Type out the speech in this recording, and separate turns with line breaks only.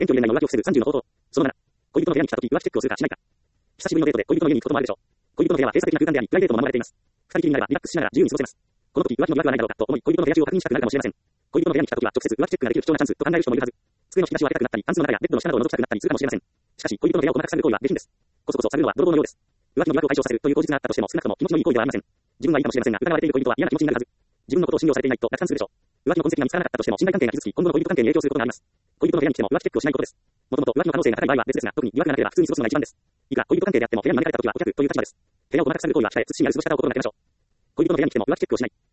遠距離恋愛の浮気を防ぐ30の方法。その7。恋人の部屋に来た時浮気チェックをするかしないか。久しぶりのデートで恋人の家に行くこともあるでしょう。恋人の部屋は閉鎖的な空間であり、プライベートも守られています。二人きりになればリラックスしながら自由に過ごせます。この時浮気の疑惑はないだろうかと思い、恋人の部屋中を確認したくなるかもしれません。恋人の部屋に来た時は直接浮気チェックができる貴重なチャンスと考える人もいるはず。机の引き出しを開けたくなったり、タンスの中やベッドの下などを覗きたくなったりするかもしれません。しかし、恋人の部屋を細かく探る行為は下品です。こそこそ探るのは泥棒のようです。浮気の疑惑を解消させるという口実があったとしても、少なくとも気持ちのいい行為ではありません。自分はいいかもしれませんが、疑われている恋人は嫌な気持ちになるはず。自分のことを信用されていないと落胆するでしょう。浮気の痕跡が見つからなかったとしても、信頼関係が傷つき、今後の恋人関係に影響することがあります。恋人の部屋に来ても浮気チェックをしないことです。もともと浮気の可能性が高い場合は別ですが、特に疑惑がなければ普通に過ごすのが一番です。以下、恋人関係であっても部屋に招かれた時はお客という立場です。部屋を細かく探る行為は控え、慎みある過ごし方を心がけましょう。恋人の部屋に来ても浮気チェックをしない。